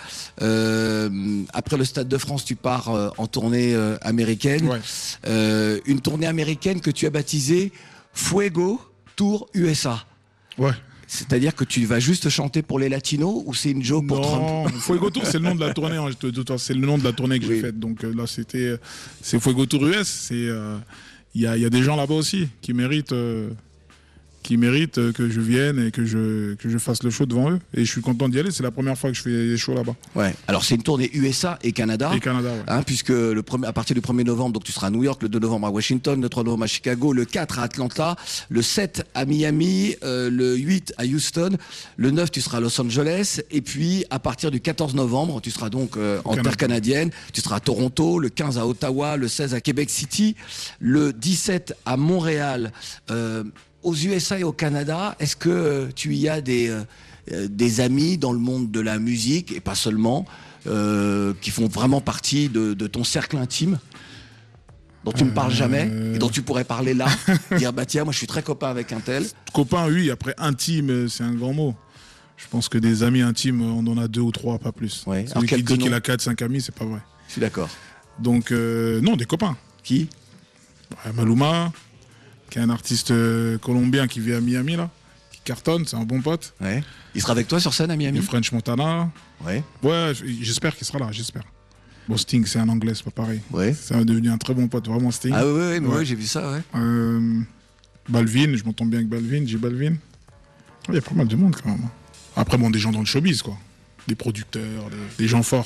Euh, après le Stade de France, tu pars euh, en tournée euh, américaine. Ouais. Euh, une tournée américaine que tu as baptisée Fuego Tour U S A. Ouais. C'est-à-dire que tu vas juste chanter pour les latinos ou c'est une joke pour Non, Trump? Fuego Tour, c'est le nom de la tournée. hein, je te- de- C'est le nom de la tournée que j'ai Oui. faite. Donc euh, là, c'était, c'est Fuego Tour U S. C'est, euh, il y a, il y a des gens là-bas aussi qui méritent, euh, qui méritent euh, que je vienne et que je, que je fasse le show devant eux. Et je suis content d'y aller. C'est la première fois que je fais des shows là-bas. Ouais. Alors c'est une tournée U S A et Canada. Et Canada, ouais. Hein, puisque le premier, à partir du premier novembre, donc tu seras à New York, le deux novembre à Washington, le trois novembre à Chicago, le quatre à Atlanta, le sept à Miami, euh, le huit à Houston, le neuf tu seras à Los Angeles, et puis à partir du quatorze novembre, tu seras donc euh, en Canada. terre canadienne, tu seras à Toronto, le quinze à Ottawa, le seize à Québec City, le dix-sept à Montréal. Euh, aux U S A et au Canada, est-ce que euh, tu y as des, euh, euh, des amis dans le monde de la musique, et pas seulement, euh, qui font vraiment partie de, de ton cercle intime, dont tu ne parles jamais, et dont tu pourrais parler là, dire bah tiens, moi je suis très copain avec un tel. Copain, oui. Après, intime, c'est un grand mot. Je pense que des amis intimes, on en a deux ou trois, pas plus. Ouais. Alors, Celui qui quelques dit qu'il noms. a quatre, cinq amis, c'est pas vrai. Je suis d'accord. Donc, euh, non, des copains. Qui? Ouais, Maluma, qui est un artiste euh, colombien qui vit à Miami, là, qui cartonne, c'est un bon pote. Ouais. Il sera avec toi sur scène à Miami? Et French Montana. Ouais. Ouais, j'espère qu'il sera là, j'espère. Bon, Sting, c'est un anglais, c'est pas pareil. Ouais. C'est devenu un très bon pote, vraiment Sting. Ah ouais, ouais, mais Ouais. ouais, j'ai vu ça, ouais. Euh, Balvin, je m'entends bien avec Balvin, j'ai Balvin. Il y a pas mal de monde quand même. Après, bon, des gens dans le showbiz, quoi. Des producteurs, des, des gens forts.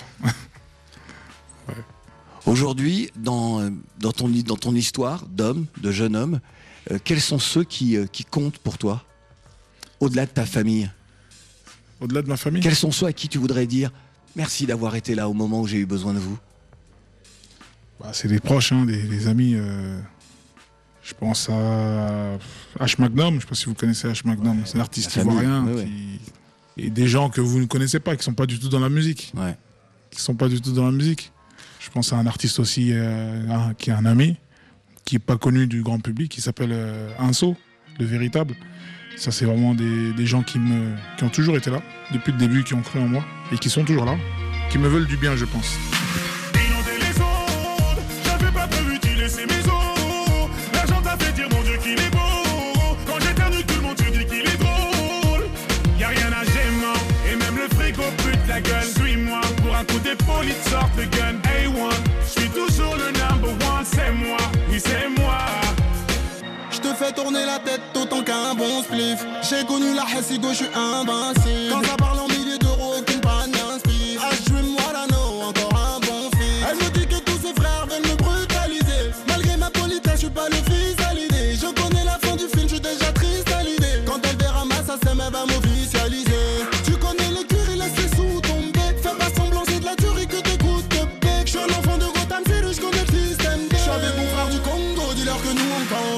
Aujourd'hui, dans, euh, dans, ton, dans ton histoire d'homme, de jeune homme, euh, quels sont ceux qui, euh, qui comptent pour toi, au-delà de ta famille? Au-delà de ma famille? Quels sont ceux à qui tu voudrais dire merci d'avoir été là au moment où j'ai eu besoin de vous? Bah, c'est des proches, hein, des, des amis. euh, Je pense à H. Magnum, je sais pas si vous connaissez H. Magnum, c'est un artiste la famille, ivoirien. ouais, ouais. qui- Et des gens que vous ne connaissez pas, qui sont pas du tout dans la musique. Ouais. qui sont pas du tout dans la musique. Je pense à un artiste aussi euh, un, qui est un ami, qui est pas connu du grand public, qui s'appelle euh, Inso, le véritable. Ça, c'est vraiment des, des gens qui, me, qui ont toujours été là, depuis le début, qui ont cru en moi, et qui sont toujours là, qui me veulent du bien, je pense. Inonder les ondes, j'avais pas prévu d'y laisser mes os. L'argent t'a fait dire, mon Dieu, qu'il est beau. Quand j'éternue, tout le monde te dit qu'il est drôle. Y'a rien à gênant, et même le frigo pute la gueule. Suis-moi, pour un coup d'épaule, il te sort le gun. A un, j'suis toujours le number one, c'est moi, oui c'est moi. Je te fais tourner la tête autant qu'un bon spliff. J'ai connu la Hessigo, je suis invincible. Quand ça parle en milliers d'euros, aucune panne n'inspire. Ah, je suis moi l'anneau, encore un bon fils. Elle me dit que tous ses frères veulent me brutaliser. Malgré ma politesse, je suis pas le fils à l'idée. Je connais la fin du film, je suis déjà triste à l'idée. Quand elle verra ma sasem, elle va m'officialiser. Tu connais le cuir, il laisse ses sous tomber. Fais pas semblant, c'est de la tuerie que t'écoutes de bec. Je suis un enfant de Gotham City, je connais le système D. Je suis avec mon frère du Congo, dis-leur que nous on compte.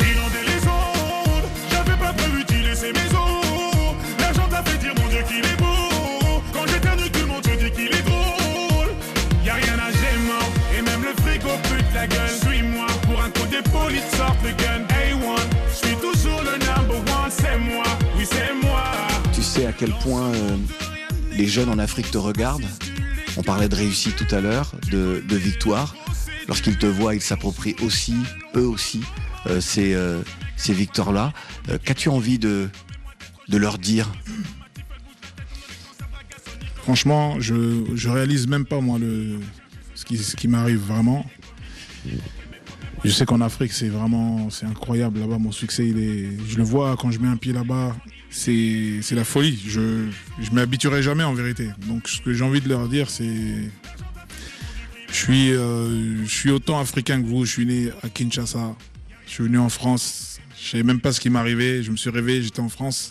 C'est mes os, l'argent t'a fait dire mon Dieu qu'il est beau. Quand j'éternue tout le monde te dit qu'il est drôle. Y'a rien à gênant, et même le frigo pute la gueule. Suis-moi, pour un coup d'épaule il te sort le gun. A un, j'suis toujours le number one, c'est moi, oui c'est moi. Tu sais à quel point euh, les jeunes en Afrique te regardent. On parlait de réussite tout à l'heure, de, de victoire. Lorsqu'ils te voient, ils s'approprient aussi, eux aussi, euh, ces... Euh, ces victoires-là. Euh, qu'as-tu envie de, de leur dire? Franchement, je, je réalise même pas moi le, ce qui, ce qui m'arrive vraiment. Je sais qu'en Afrique, c'est vraiment c'est incroyable là-bas. Mon succès, il est, je le vois quand je mets un pied là-bas. C'est, c'est la folie. Je je m'habituerai jamais en vérité. Donc ce que j'ai envie de leur dire, c'est... Je suis, euh, je suis autant africain que vous. Je suis né à Kinshasa. Je suis venu en France. Je savais même pas ce qui m'arrivait. Je me suis réveillé, j'étais en France.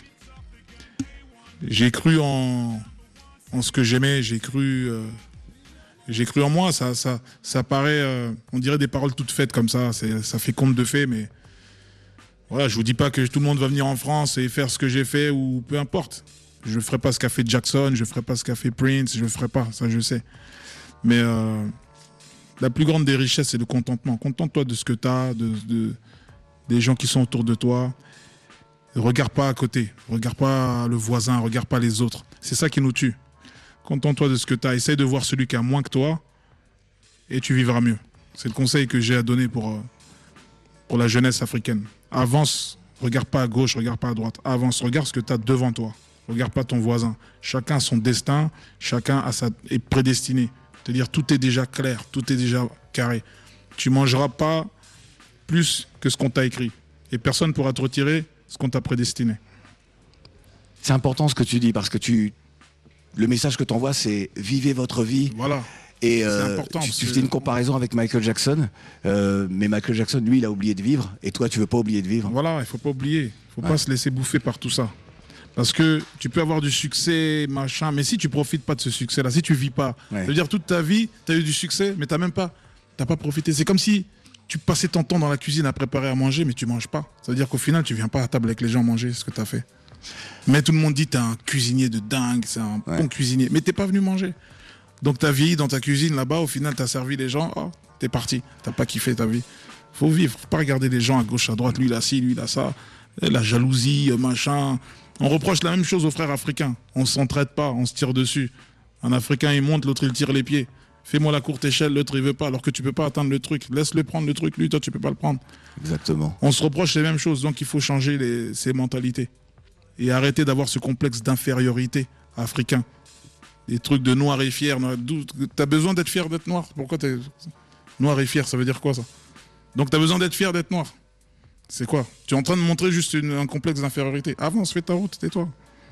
J'ai cru en, en ce que j'aimais. J'ai cru, euh, j'ai cru en moi. Ça, ça, ça paraît, euh, on dirait des paroles toutes faites comme ça. C'est, ça fait conte de fées, mais voilà, je vous dis pas que tout le monde va venir en France et faire ce que j'ai fait ou peu importe. Je ferai pas ce qu'a fait Jackson, je ferai pas ce qu'a fait Prince, je le ferai pas, ça je sais. Mais euh, la plus grande des richesses, c'est le contentement. Contente-toi de ce que tu as, de, de des gens qui sont autour de toi. Regarde pas à côté, regarde pas le voisin, regarde pas les autres. C'est ça qui nous tue. Contente-toi de ce que tu as, essaye de voir celui qui a moins que toi et tu vivras mieux. C'est le conseil que j'ai à donner pour, pour la jeunesse africaine. Avance, regarde pas à gauche, regarde pas à droite. Avance, regarde ce que tu as devant toi. Regarde pas ton voisin. Chacun a son destin, chacun a sa, est prédestiné. C'est-à-dire tout est déjà clair, tout est déjà carré. Tu mangeras pas plus que ce qu'on t'a écrit. Et personne ne pourra te retirer ce qu'on t'a prédestiné. C'est important ce que tu dis, parce que tu... le message que tu envoies, c'est vivez votre vie. Voilà. Et euh, tu, tu fais une comparaison avec Michael Jackson, euh, mais Michael Jackson, lui, il a oublié de vivre, et toi, tu veux pas oublier de vivre. Voilà, il ne faut pas oublier. Il ne faut ouais. pas se laisser bouffer par tout ça. Parce que tu peux avoir du succès, machin, mais si tu profites pas de ce succès-là, si tu vis pas, ouais. ça veut dire toute ta vie, tu as eu du succès, mais tu n'as même pas, t'as pas profité. C'est comme si tu passais ton temps dans la cuisine à préparer à manger, mais tu manges pas. Ça veut dire qu'au final, tu viens pas à table avec les gens manger ce que tu as fait. Mais tout le monde dit, tu es un cuisinier de dingue, c'est un ouais. bon cuisinier, mais t'es pas venu manger. Donc tu as vieilli dans ta cuisine là-bas, au final, tu as servi les gens, oh, t'es parti, t'as pas kiffé ta vie. Faut vivre, faut pas regarder les gens à gauche, à droite, lui il a ci, lui il a ça, la jalousie, machin. On reproche la même chose aux frères africains. On s'entraide pas, on se tire dessus. Un Africain, il monte, l'autre, il tire les pieds. Fais-moi la courte échelle, l'autre, il veut pas, alors que tu peux pas atteindre le truc. Laisse-le prendre le truc, lui, toi, tu peux pas le prendre. Exactement. On se reproche les mêmes choses, donc il faut changer les, ces mentalités. Et arrêter d'avoir ce complexe d'infériorité africain. Des trucs de noir et fier. T'as besoin d'être fier d'être noir. Pourquoi t'es noir et fier, ça veut dire quoi, ça? Donc t'as besoin d'être fier d'être noir. C'est quoi? Tu es en train de montrer juste une, un complexe d'infériorité. Avance, fais ta route, tais-toi.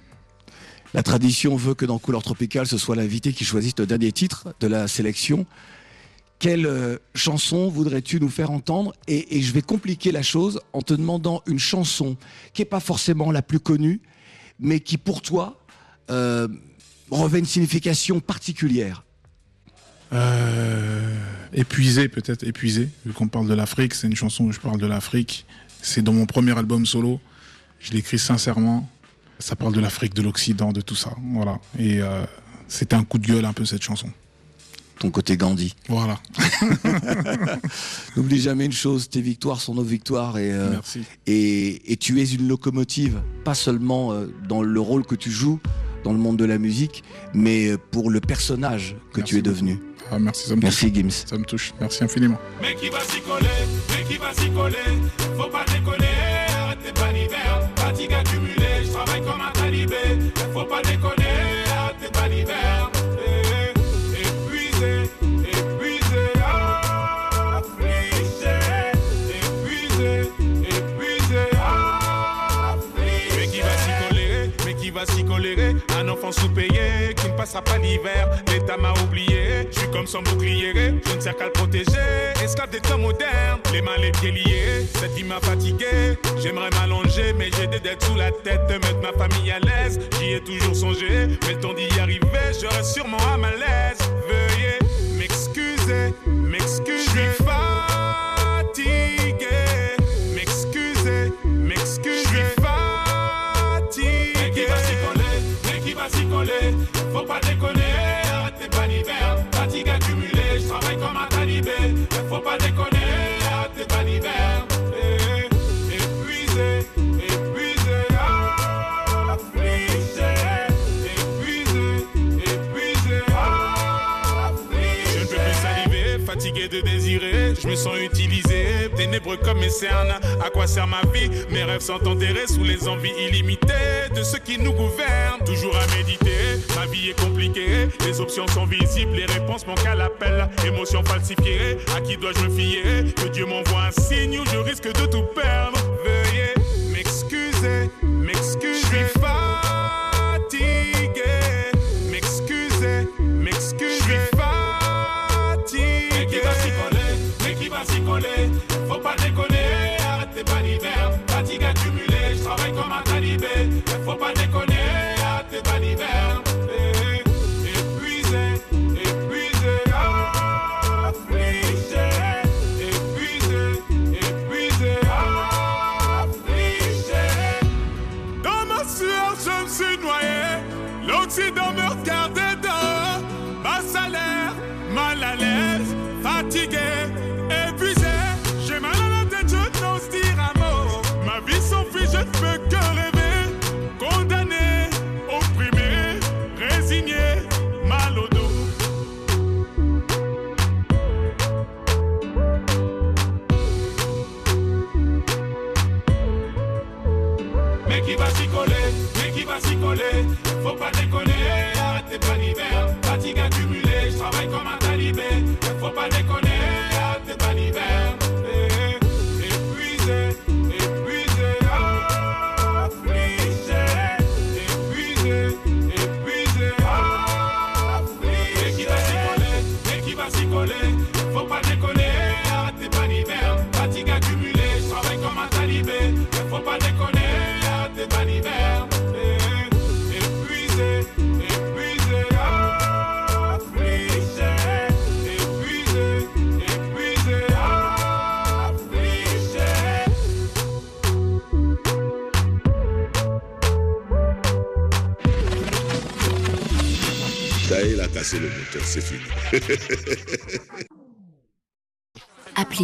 La tradition veut que dans Couleur Tropicale, ce soit l'invité qui choisisse le dernier titre de la sélection. Quelle euh, chanson voudrais-tu nous faire entendre? et, et je vais compliquer la chose en te demandant une chanson qui n'est pas forcément la plus connue, mais qui pour toi euh, revêt une signification particulière. Euh, épuisé peut-être, épuisé. Vu qu'on parle de l'Afrique, c'est une chanson où je parle de l'Afrique. C'est dans mon premier album solo. Je l'écris sincèrement. Ça parle de l'Afrique, de l'Occident, de tout ça. Voilà. Et euh, c'était un coup de gueule un peu cette chanson. ton côté Gandhi. Voilà. N'oublie jamais une chose, tes victoires sont nos victoires et, euh, et, et tu es une locomotive, pas seulement euh, dans le rôle que tu joues dans le monde de la musique, mais pour le personnage que merci tu es devenu. Ah, merci, ça me merci touche. Gims. Ça me touche, merci infiniment. Mais qui va s'y coller, mais qui va s'y coller, faut pas déconner, arrête tes balivernes, fatigue accumulée, je travaille comme un talibé, faut pas déconner, arrête tes balivernes. S'y coller, un enfant sous-payé qui ne passera pas l'hiver. L'État m'a oublié, je suis comme son bouclier, je ne sers qu'à le protéger. Esclave des temps modernes, les mains les pieds liés. Cette vie m'a fatigué, j'aimerais m'allonger, mais j'ai des dettes sous la tête, mettre ma famille à l'aise. J'y ai toujours songé, mais le temps d'y arriver, je reste sûrement à ma l'aise. Veuillez m'excuser, m'excuser. Je suis fatigué, m'excuser, m'excuser. S'y coller, faut pas déconner, arrête tes balivernes, fatigue accumulée, je travaille comme un talibé, faut pas déconner, arrête tes balivernes, eh, épuisé, épuisé, affligé, épuisé, épuisé, affligé. Je ne peux plus saliver, fatigué de désirer, je me sens utilisé, ténébreux comme mes cernes, à quoi sert ma vie? Mes rêves sont enterrés sous les envies illimitées de ceux qui nous gouvernent, toujours à méditer, ma vie est compliquée, les options sont visibles, les réponses manquent à l'appel, émotions falsifiées, à qui dois-je me fier? Que Dieu m'envoie un signe ou je risque de tout perdre, veuillez m'excuser, m'excuser, je suis fatigué, m'excuser, m'excuser, je suis fatigué. Mais qui va s'y coller, mais qui va s'y coller, faut pas déconner, arrête tes balivernes, fatigue accumulée, je travaille comme un talibé, faut pas déconner, arrête tes balivernes, eh, épuisé, épuisé, affligé, épuisé, épuisé, affligé. Dans ma sueur, je me suis noyé, l'Occident me regardait dehors, bas salaire, mal à l'aise, fatigué, épuisé. J'ai mal à la tête, je n'ose dire un mot. Ma vie s'enfuit, je ne peux que rêver. Condamné, opprimé, résigné, mal au dos. Mais qui va s'y coller, mais qui va s'y coller, faut pas déconner, arrête tes balivernes, fatigue accumulée, je travaille comme un talibé, faut pas déconner, arrête tes balivernes, eh, épuisé, épuisé, affligé, épuisé, épuisé, affligé. Mais qui va s'y coller, mais qui va s'y coller, faut pas déconner, arrête tes balivernes, fatigue accumulée, je travaille comme un talibé, faut pas déconner, arrête tes balivernes, eh, épuisé, épuisé, affligé, épuisé, épuisé, affligé. Ça y est, il a cassé le moteur, c'est fini.